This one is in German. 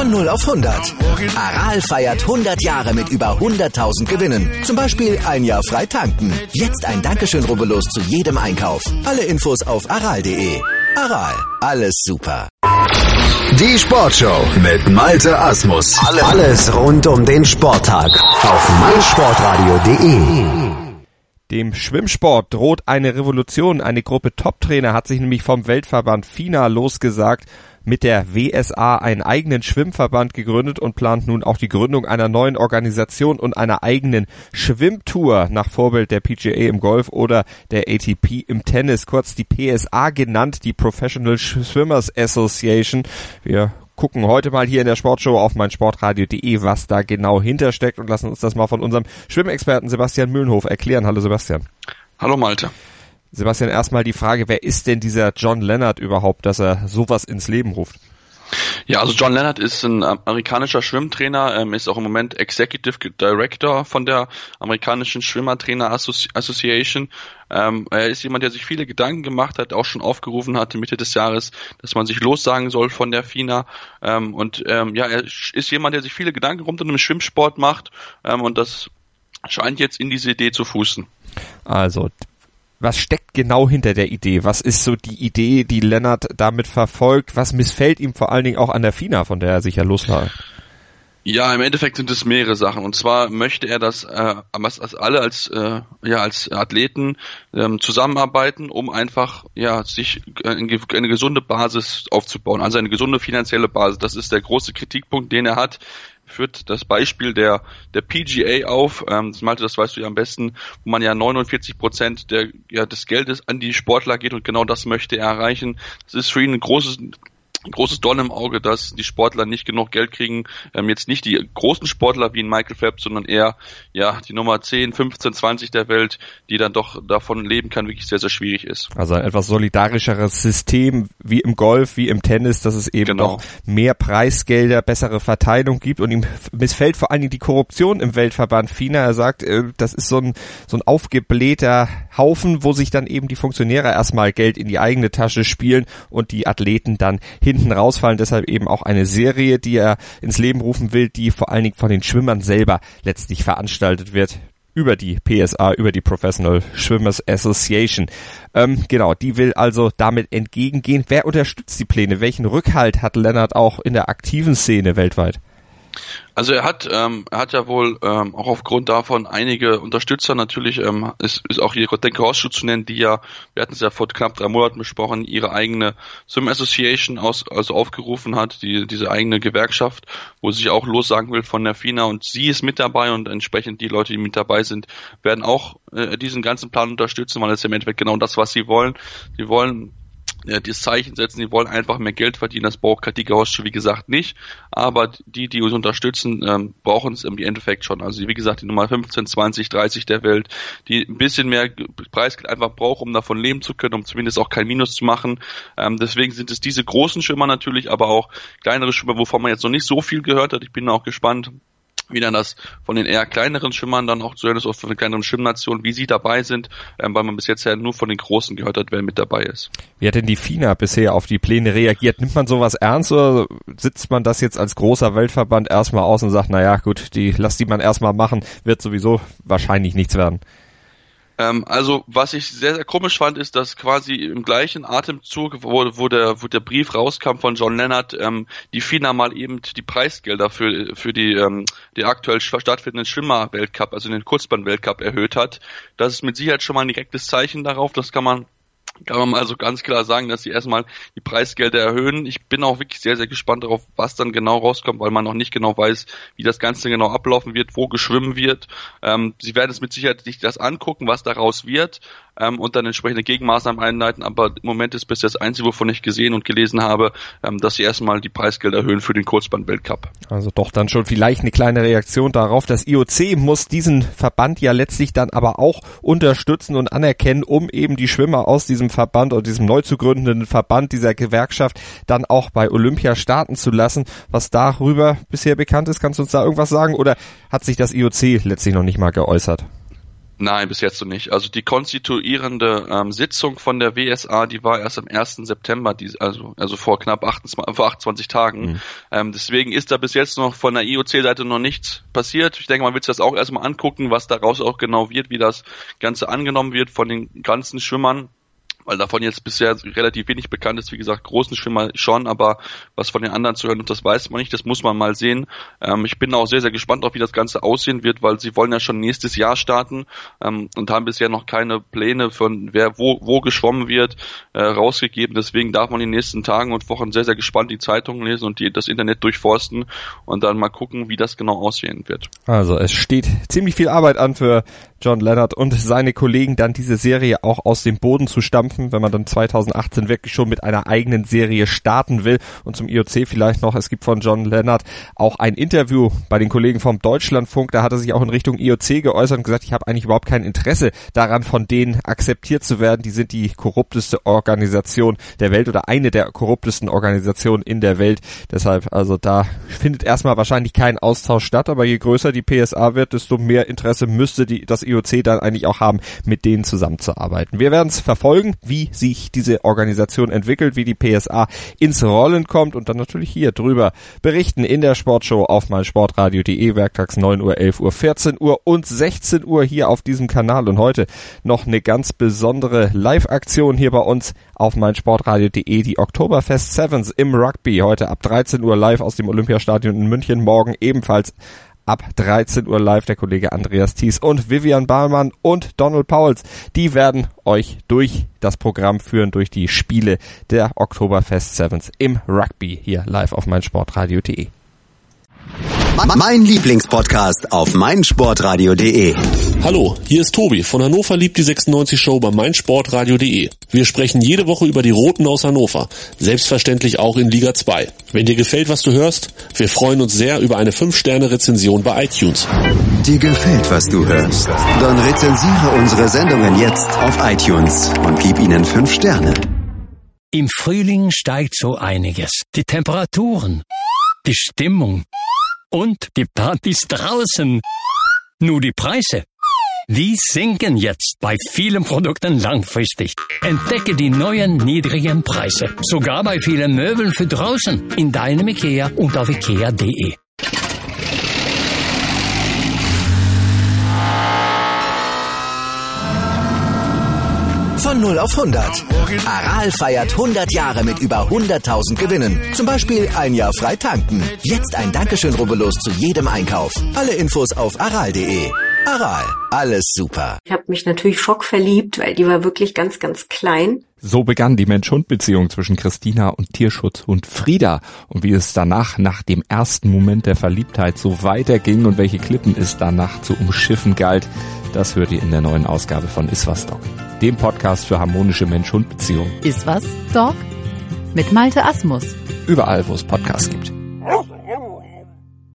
Von 0 auf 100. Aral feiert 100 Jahre mit über 100.000 Gewinnen. Zum Beispiel ein Jahr frei tanken. Jetzt ein Dankeschön, rubbellos zu jedem Einkauf. Alle Infos auf aral.de. Aral, alles super. Die Sportshow mit Malte Asmus. Alles rund um den Sporttag auf meinsportradio.de. Dem Schwimmsport droht eine Revolution. Eine Gruppe Top-Trainer hat sich nämlich vom Weltverband FINA losgesagt, mit der WSA einen eigenen Schwimmverband gegründet und plant nun auch die Gründung einer neuen Organisation und einer eigenen Schwimmtour nach Vorbild der PGA im Golf oder der ATP im Tennis, kurz die PSA genannt, die Professional Swimmers Association. Wir gucken heute mal hier in der Sportshow auf meinsportradio.de, was da genau hintersteckt und lassen uns das mal von unserem Schwimmexperten Sebastian Mühlenhof erklären. Hallo Sebastian. Hallo Malte. Sebastian, erstmal die Frage, wer ist denn dieser John Leonard überhaupt, dass er sowas ins Leben ruft? Ja, also John Leonard ist ein amerikanischer Schwimmtrainer, ist auch im Moment Executive Director von der amerikanischen Schwimmertrainer Association. Er ist jemand, der sich viele Gedanken gemacht hat, auch schon aufgerufen hatte Mitte des Jahres, dass man sich lossagen soll von der FINA. Er ist jemand, der sich viele Gedanken rund um den Schwimmsport macht und das scheint jetzt in diese Idee zu fußen. Also, was steckt genau hinter der Idee? Was ist so die Idee, die Leonard damit verfolgt? Was missfällt ihm vor allen Dingen auch an der FINA, von der er sich ja lossagt? Ja, im Endeffekt sind es mehrere Sachen. Und zwar möchte er, dass alle als Athleten zusammenarbeiten, um einfach sich eine gesunde Basis aufzubauen, also eine gesunde finanzielle Basis. Das ist der große Kritikpunkt, den er hat. Führt das Beispiel der PGA auf, Malte, das weißt du ja am besten, wo man ja 49% des Geldes an die Sportler geht und genau das möchte er erreichen. Das ist für ihn ein großes Dorn im Auge, dass die Sportler nicht genug Geld kriegen, jetzt nicht die großen Sportler wie ein Michael Phelps, sondern eher die Nummer 10, 15, 20 der Welt, die dann doch davon leben kann, wirklich sehr, sehr schwierig ist. Also ein etwas solidarischeres System wie im Golf, wie im Tennis, dass es eben noch mehr Preisgelder, bessere Verteilung gibt und ihm missfällt vor allen Dingen die Korruption im Weltverband FINA. Er sagt, das ist so ein aufgeblähter Haufen, wo sich dann eben die Funktionäre erstmal Geld in die eigene Tasche spielen und die Athleten dann hinten rausfallen, deshalb eben auch eine Serie, die er ins Leben rufen will, die vor allen Dingen von den Schwimmern selber letztlich veranstaltet wird, über die PSA, über die Professional Swimmers Association. Die will also damit entgegengehen. Wer unterstützt die Pläne? Welchen Rückhalt hat Leonard auch in der aktiven Szene weltweit? Also er hat ja wohl auch aufgrund davon einige Unterstützer, natürlich ist auch hier Denke Horseshoe zu nennen, die ja, wir hatten es ja vor knapp 3 Monaten besprochen, ihre eigene Swim Association aufgerufen hat, diese eigene Gewerkschaft, wo sie sich auch lossagen will von der FINA und sie ist mit dabei und entsprechend die Leute, die mit dabei sind, werden auch diesen ganzen Plan unterstützen, weil das ist im Endeffekt genau das, was sie wollen. Sie wollen das Zeichen setzen, die wollen einfach mehr Geld verdienen, das braucht Katika Horseshoe wie gesagt nicht, aber die uns unterstützen, brauchen es im Endeffekt schon, also wie gesagt die Nummer 15, 20, 30 der Welt, die ein bisschen mehr Preisgeld einfach braucht, um davon leben zu können, um zumindest auch kein Minus zu machen, deswegen sind es diese großen Schwimmer natürlich, aber auch kleinere Schwimmer, wovon man jetzt noch nicht so viel gehört hat, ich bin auch gespannt, wie dann das von den eher kleineren Schwimmern dann auch zu hören ist, auch von den kleineren Schwimmnationen, wie sie dabei sind, weil man bis jetzt ja nur von den Großen gehört hat, wer mit dabei ist. Wie hat denn die FINA bisher auf die Pläne reagiert? Nimmt man sowas ernst oder sitzt man das jetzt als großer Weltverband erstmal aus und sagt, naja gut, lass die man erstmal machen, wird sowieso wahrscheinlich nichts werden? Also was ich sehr, sehr komisch fand, ist, dass quasi im gleichen Atemzug, wo der Brief rauskam von John Leonard, die FINA mal eben die Preisgelder für die aktuell stattfindenden Schwimmer-Weltcup, also den Kurzbahn-Weltcup erhöht hat. Das ist mit Sicherheit schon mal ein direktes Zeichen darauf, das kann man also ganz klar sagen, dass sie erstmal die Preisgelder erhöhen. Ich bin auch wirklich sehr, sehr gespannt darauf, was dann genau rauskommt, weil man noch nicht genau weiß, wie das Ganze genau ablaufen wird, wo geschwimmen wird. Sie werden es mit Sicherheit sich das angucken, was daraus wird, und dann entsprechende Gegenmaßnahmen einleiten, aber im Moment ist bisher das Einzige, wovon ich gesehen und gelesen habe, dass sie erstmal die Preisgelder erhöhen für den Kurzbahn-Weltcup. Also doch dann schon vielleicht eine kleine Reaktion darauf. Das IOC muss diesen Verband ja letztlich dann aber auch unterstützen und anerkennen, um eben die Schwimmer aus diesem Verband oder diesem neu zu gründenden Verband, dieser Gewerkschaft, dann auch bei Olympia starten zu lassen. Was darüber bisher bekannt ist, kannst du uns da irgendwas sagen oder hat sich das IOC letztlich noch nicht mal geäußert? Nein, bis jetzt noch nicht. Also die konstituierende Sitzung von der WSA, die war erst am 1. September, also vor knapp 28 Tagen. Deswegen ist da bis jetzt noch von der IOC-Seite noch nichts passiert. Ich denke, man wird sich das auch erstmal angucken, was daraus auch genau wird, wie das Ganze angenommen wird von den ganzen Schwimmern. Weil davon jetzt bisher relativ wenig bekannt ist, wie gesagt, großen Schwimmer schon, aber was von den anderen zu hören, das weiß man nicht, das muss man mal sehen. Ich bin auch sehr, sehr gespannt auf, wie das Ganze aussehen wird, weil sie wollen ja schon nächstes Jahr starten und haben bisher noch keine Pläne von wer wo geschwommen wird, rausgegeben. Deswegen darf man in den nächsten Tagen und Wochen sehr, sehr gespannt die Zeitungen lesen und das Internet durchforsten und dann mal gucken, wie das genau aussehen wird. Also es steht ziemlich viel Arbeit an für John Leonard und seine Kollegen, dann diese Serie auch aus dem Boden zu stampfen, wenn man dann 2018 wirklich schon mit einer eigenen Serie starten will. Und zum IOC vielleicht noch, es gibt von John Leonard auch ein Interview bei den Kollegen vom Deutschlandfunk, da hat er sich auch in Richtung IOC geäußert und gesagt, ich habe eigentlich überhaupt kein Interesse daran, von denen akzeptiert zu werden. Die sind die korrupteste Organisation der Welt oder eine der korruptesten Organisationen in der Welt. Deshalb, also da findet erstmal wahrscheinlich kein Austausch statt, aber je größer die PSA wird, desto mehr Interesse müsste das IOC dann eigentlich auch haben, mit denen zusammenzuarbeiten. Wir werden es verfolgen, wie sich diese Organisation entwickelt, wie die PSA ins Rollen kommt und dann natürlich hier drüber berichten in der Sportshow auf meinsportradio.de, werktags 9 Uhr, 11 Uhr, 14 Uhr und 16 Uhr hier auf diesem Kanal. Und heute noch eine ganz besondere Live-Aktion hier bei uns auf meinsportradio.de, die Oktoberfest Sevens im Rugby. Heute ab 13 Uhr live aus dem Olympiastadion in München, morgen ebenfalls ab 13 Uhr live der Kollege Andreas Thies und Vivian Bahlmann und Donald Pauls. Die werden euch durch das Programm führen, durch die Spiele der Oktoberfest Sevens im Rugby hier live auf meinsportradio.de. Mein Lieblingspodcast auf meinsportradio.de. Hallo, hier ist Tobi von Hannover liebt die 96 Show bei meinsportradio.de. Wir sprechen jede Woche über die Roten aus Hannover, selbstverständlich auch in Liga 2. Wenn dir gefällt, was du hörst, wir freuen uns sehr über eine 5-Sterne-Rezension bei iTunes. Dir gefällt, was du hörst? Dann rezensiere unsere Sendungen jetzt auf iTunes und gib ihnen 5 Sterne. Im Frühling steigt so einiges. Die Temperaturen, die Stimmung und die Partys draußen. Nur die Preise, die sinken jetzt bei vielen Produkten langfristig. Entdecke die neuen niedrigen Preise. Sogar bei vielen Möbeln für draußen. In deinem IKEA und auf ikea.de. Von 0 auf 100. Aral feiert 100 Jahre mit über 100.000 Gewinnen. Zum Beispiel ein Jahr frei tanken. Jetzt ein Dankeschön, rubbellos zu jedem Einkauf. Alle Infos auf aral.de. Aral, alles super. Ich habe mich natürlich schockverliebt, weil die war wirklich ganz, ganz klein. So begann die Mensch-Hund-Beziehung zwischen Christina und Tierschutzhund Frieda. Und wie es danach, nach dem ersten Moment der Verliebtheit, so weiterging und welche Klippen es danach zu umschiffen galt, das hört ihr in der neuen Ausgabe von Iswas Dog, dem Podcast für harmonische Mensch-Hund-Beziehungen. Iswas Dog? Mit Malte Asmus. Überall, wo es Podcasts gibt.